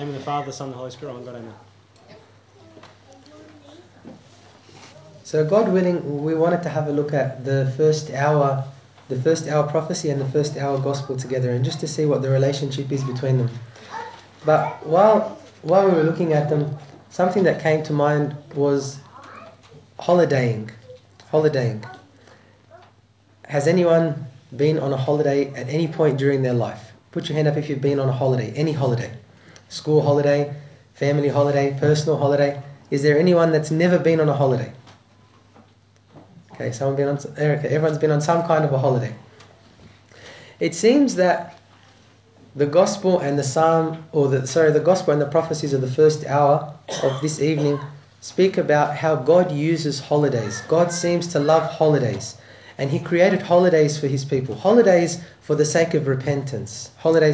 name of the Father, the Son, and the Holy Spirit. One God, amen. So God willing, we wanted to have a look at the first hour prophecy and the first hour gospel together, and just to see what the relationship is between them. But while we were looking at them, something that came to mind was holidaying. Has anyone been on a holiday at any point during their life? Put your hand up if you've been on a holiday, any holiday. School holiday, family holiday, personal holiday. Is there anyone that's never been on a holiday? Okay, everyone's been on some kind of a holiday. It seems that the gospel and the gospel and the prophecies of the first hour of this evening speak about how God uses holidays. God seems to love holidays. And He created holidays for His people. Holidays for the sake of repentance.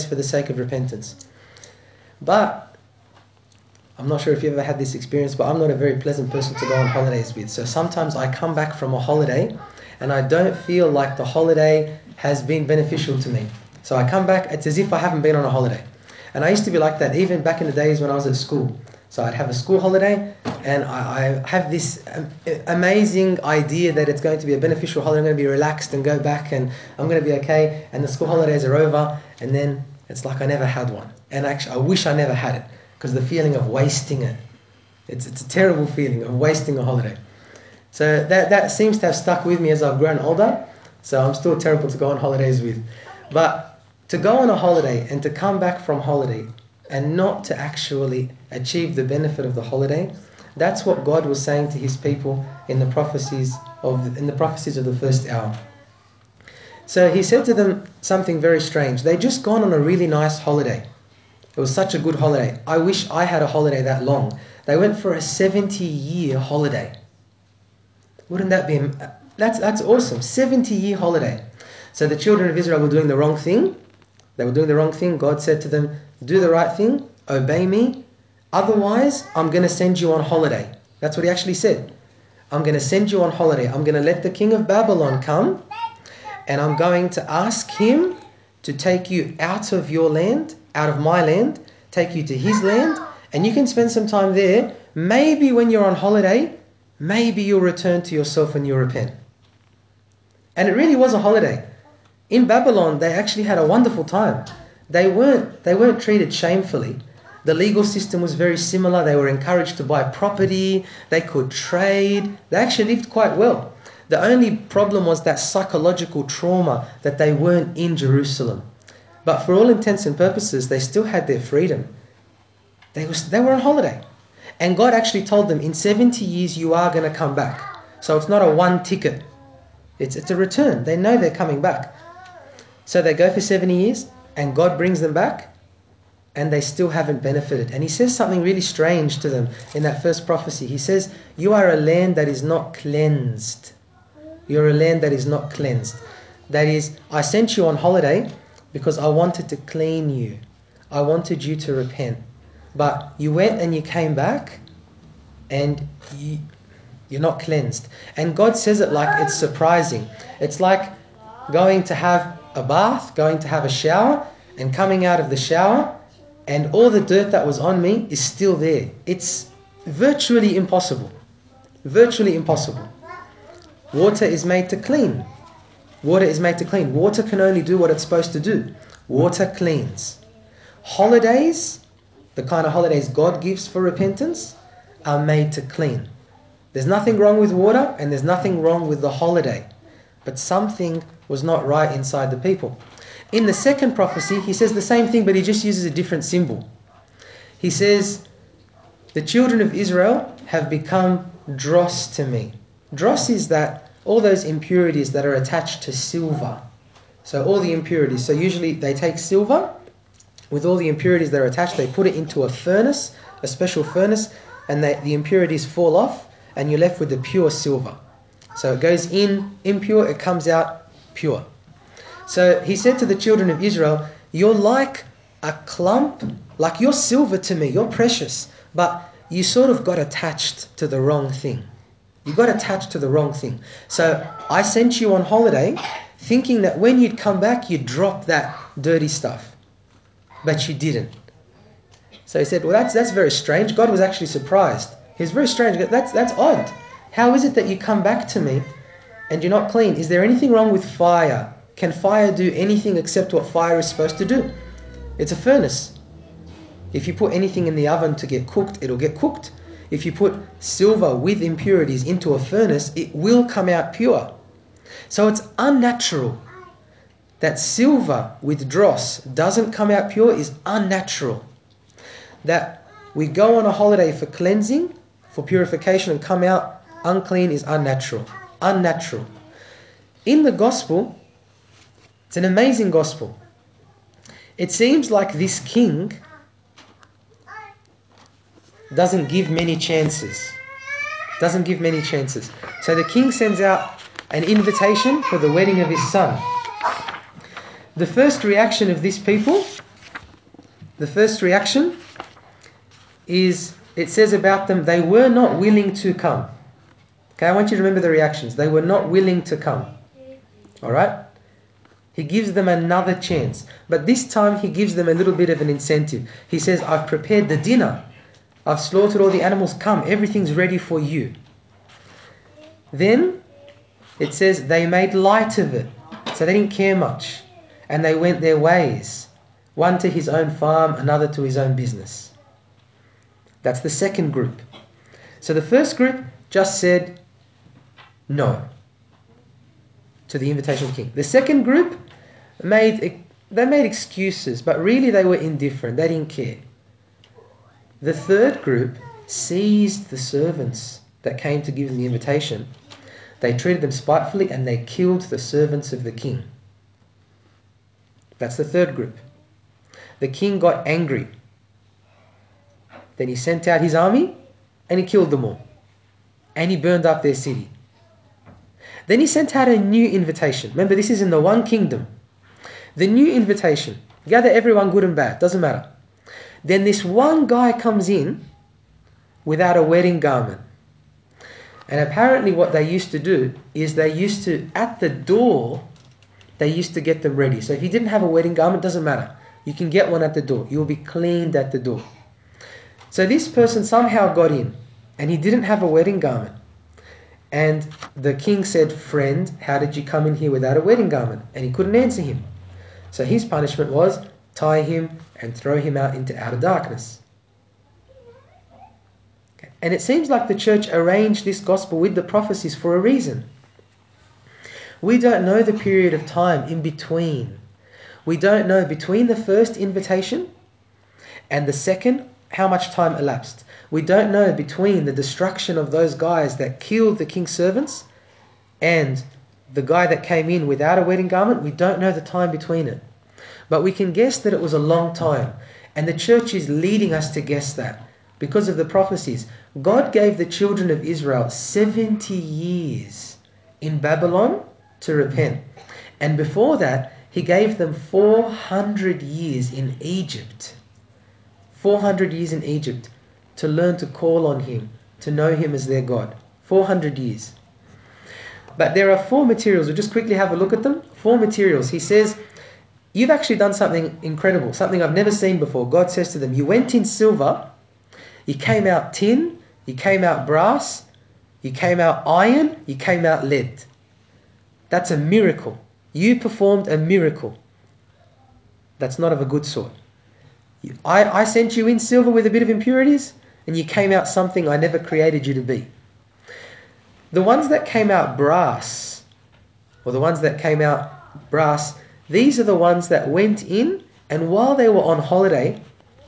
But, I'm not sure if you've ever had this experience, but I'm not a very pleasant person to go on holidays with. So sometimes I come back from a holiday and I don't feel like the holiday has been beneficial to me. So I come back, it's as if I haven't been on a holiday. And I used to be like that even back in the days when I was at school. So I'd have a school holiday and I have this amazing idea that it's going to be a beneficial holiday. I'm going to be relaxed and go back and I'm going to be okay. And the school holidays are over and then it's like I never had one. And actually I wish I never had it because the feeling of wasting it. It's a terrible feeling of wasting a holiday. So that seems to have stuck with me as I've grown older. So I'm still terrible to go on holidays with. But to go on a holiday and to come back from holiday and not to actually achieve the benefit of the holiday, that's what God was saying to His people in the prophecies of the first hour. So He said to them something very strange. They'd just gone on a really nice holiday. It was such a good holiday. I wish I had a holiday that long. They went for a 70-year holiday. Wouldn't that be... That's awesome. 70-year holiday. So the children of Israel were doing the wrong thing. God said to them, do the right thing, obey me. Otherwise, I'm going to send you on holiday. That's what He actually said. I'm going to send you on holiday. I'm going to let the king of Babylon come and I'm going to ask him to take you out of your land, out of my land, take you to his land, and you can spend some time there. Maybe when you're on holiday, maybe you'll return to yourself and you'll repent. And it really was a holiday. In Babylon, they actually had a wonderful time. They weren't treated shamefully. The legal system was very similar. They were encouraged to buy property. They could trade. They actually lived quite well. The only problem was that psychological trauma that they weren't in Jerusalem. But for all intents and purposes, they still had their freedom. They were on holiday. And God actually told them, in 70 years you are going to come back. So it's not a one ticket. It's a return. They know they're coming back. So they go for 70 years and God brings them back and they still haven't benefited. And He says something really strange to them in that first prophecy. He says, you are a land that is not cleansed. You're a land that is not cleansed. That is, I sent you on holiday because I wanted to clean you. I wanted you to repent. But you went and you came back and you're not cleansed. And God says it like it's surprising. It's like going to have a bath, going to have a shower, and coming out of the shower, and all the dirt that was on me is still there. It's virtually impossible. Virtually impossible. Water is made to clean. Water can only do what it's supposed to do. Water cleans. Holidays, the kind of holidays God gives for repentance, are made to clean. There's nothing wrong with water and there's nothing wrong with the holiday. But something was not right inside the people. In the second prophecy, He says the same thing, but He just uses a different symbol. He says, the children of Israel have become dross to me. Dross is that all those impurities that are attached to silver. So all the impurities. So usually they take silver with all the impurities that are attached. They put it into a furnace, a special furnace, and the impurities fall off and you're left with the pure silver. So it goes in impure, it comes out pure. So He said to the children of Israel, you're like a clump, like you're silver to me, you're precious, but you sort of got attached to the wrong thing. You got attached to the wrong thing. So I sent you on holiday thinking that when you'd come back, you'd drop that dirty stuff. But you didn't. So he said, well, that's very strange. God was actually surprised. He was very strange. That's odd. How is it that you come back to me and you're not clean? Is there anything wrong with fire? Can fire do anything except what fire is supposed to do? It's a furnace. If you put anything in the oven to get cooked, it'll get cooked. If you put silver with impurities into a furnace, it will come out pure. So it's unnatural. That silver with dross doesn't come out pure is unnatural. That we go on a holiday for cleansing, for purification, and come out unclean is unnatural. Unnatural. In the gospel, it's an amazing gospel. It seems like this king doesn't give many chances. Doesn't give many chances. So the king sends out an invitation for the wedding of his son. The first reaction of these people, is, it says about them, they were not willing to come. Okay, I want you to remember the reactions. They were not willing to come. Alright? He gives them another chance. But this time he gives them a little bit of an incentive. He says, I've prepared the dinner. I've slaughtered all the animals. Come, everything's ready for you. Then it says they made light of it. So they didn't care much. And they went their ways. One to his own farm, another to his own business. That's the second group. So the first group just said no to the invitation of the king. The second group made excuses, but really they were indifferent. They didn't care. The third group seized the servants that came to give them the invitation. They treated them spitefully and they killed the servants of the king. That's the third group. The king got angry. Then he sent out his army and he killed them all. And he burned up their city. Then he sent out a new invitation. Remember, this is in the one kingdom. The new invitation. Gather everyone good and bad. Doesn't matter. Then this one guy comes in without a wedding garment. And apparently what they used to do is they used to, at the door, they used to get them ready. So if you didn't have a wedding garment, doesn't matter. You can get one at the door. You'll be cleaned at the door. So this person somehow got in and he didn't have a wedding garment. And the king said, friend, how did you come in here without a wedding garment? And he couldn't answer him. So his punishment was tie him and throw him out into outer darkness. Okay. And it seems like the church arranged this gospel with the prophecies for a reason. We don't know the period of time in between. We don't know between the first invitation and the second how much time elapsed. We don't know between the destruction of those guys that killed the king's servants and the guy that came in without a wedding garment. We don't know the time between it. But we can guess that it was a long time. And the church is leading us to guess that because of the prophecies. God gave the children of Israel 70 years in Babylon to repent. And before that, he gave them 400 years in Egypt. 400 years in Egypt to learn to call on him, to know him as their God. 400 years. But there are 4 materials. We'll just quickly have a look at them. 4 materials. He says, you've actually done something incredible, something I've never seen before. God says to them, you went in silver, you came out tin, you came out brass, you came out iron, you came out lead. That's a miracle. You performed a miracle. That's not of a good sort. I sent you in silver with a bit of impurities, and you came out something I never created you to be. The ones that came out brass, these are the ones that went in, and while they were on holiday,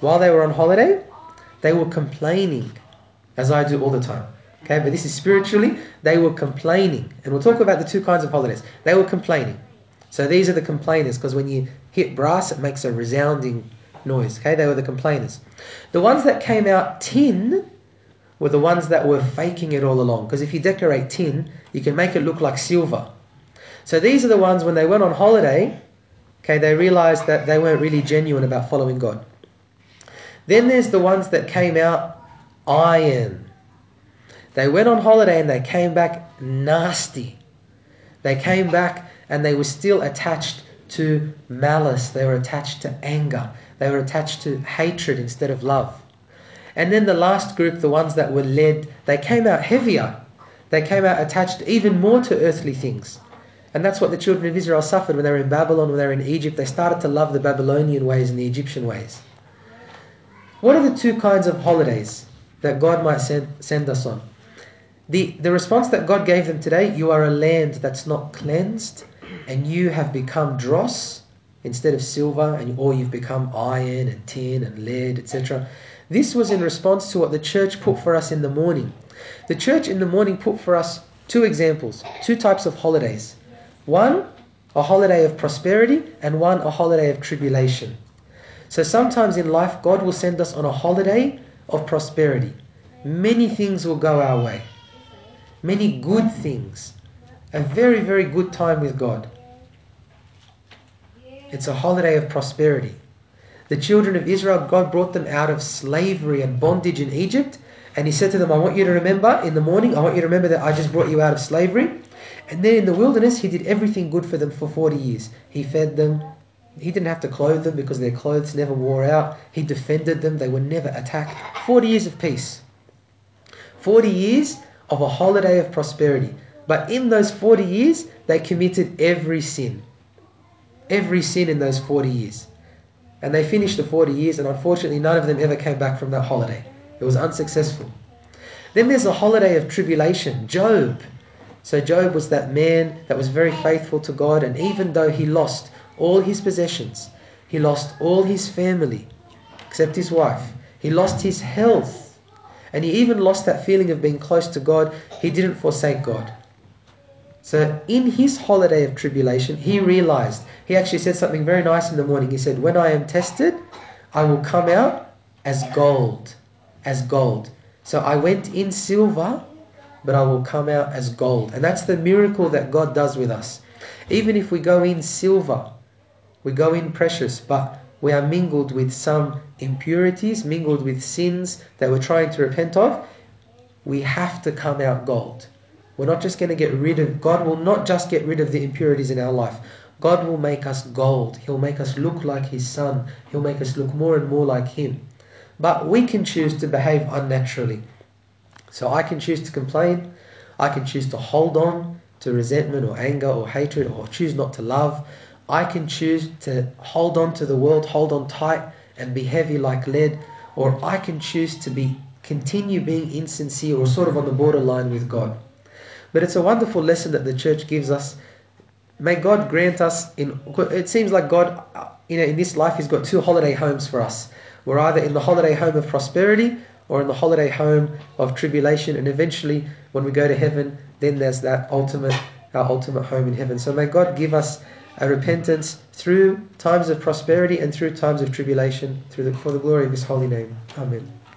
they were complaining, as I do all the time. Okay, but this is spiritually, they were complaining. And we'll talk about the 2 kinds of holidays. They were complaining. So these are the complainers, because when you hit brass, it makes a resounding noise. Okay, they were the complainers. The ones that came out tin were the ones that were faking it all along. Because if you decorate tin, you can make it look like silver. So these are the ones when they went on holiday, okay, they realized that they weren't really genuine about following God. Then there's the ones that came out iron. They went on holiday and they came back nasty. They came back and they were still attached to malice. They were attached to anger. They were attached to hatred instead of love. And then the last group, the ones that were led, they came out heavier. They came out attached even more to earthly things. And that's what the children of Israel suffered when they were in Babylon, when they were in Egypt. They started to love the Babylonian ways and the Egyptian ways. What are the two kinds of holidays that God might send us on? The response that God gave them today: you are a land that's not cleansed, and you have become dross instead of silver, or you've become iron and tin and lead, etc. This was in response to what the church put for us in the morning. The church in the morning put for us two examples, two types of holidays. One, a holiday of prosperity, and one, a holiday of tribulation. So sometimes in life, God will send us on a holiday of prosperity. Many things will go our way. Many good things. A very, very good time with God. It's a holiday of prosperity. The children of Israel, God brought them out of slavery and bondage in Egypt. And He said to them, I want you to remember in the morning, I want you to remember that I just brought you out of slavery. And then in the wilderness, He did everything good for them for 40 years. He fed them. He didn't have to clothe them because their clothes never wore out. He defended them. They were never attacked. 40 years of peace. 40 years of a holiday of prosperity. But in those 40 years, they committed every sin. Every sin in those 40 years. And they finished the 40 years, and unfortunately none of them ever came back from that holiday. It was unsuccessful. Then there's a holiday of tribulation. Job. So Job was that man that was very faithful to God, and even though he lost all his possessions, he lost all his family, except his wife, he lost his health, and he even lost that feeling of being close to God, he didn't forsake God. So in his holiday of tribulation, he realized, he actually said something very nice in the morning. He said, when I am tested, I will come out as gold. As gold. So I went in silver, but I will come out as gold. And that's the miracle that God does with us. Even if we go in silver, we go in precious, but we are mingled with some impurities, mingled with sins that we're trying to repent of, we have to come out gold. We're not just going to get rid of, God will not just get rid of the impurities in our life. God will make us gold. He'll make us look like His Son. He'll make us look more and more like Him. But we can choose to behave unnaturally. So I can choose to complain. I can choose to hold on to resentment or anger or hatred, or choose not to love. I can choose to hold on to the world, hold on tight and be heavy like lead. Or I can choose to continue being insincere or sort of on the borderline with God. But it's a wonderful lesson that the church gives us. May God grant us, it seems like God, in this life, He's got two holiday homes for us. We're either in the holiday home of prosperity or in the holiday home of tribulation. And eventually, when we go to heaven, then there's our ultimate home in heaven. So may God give us a repentance through times of prosperity and through times of tribulation, for the glory of His holy name. Amen.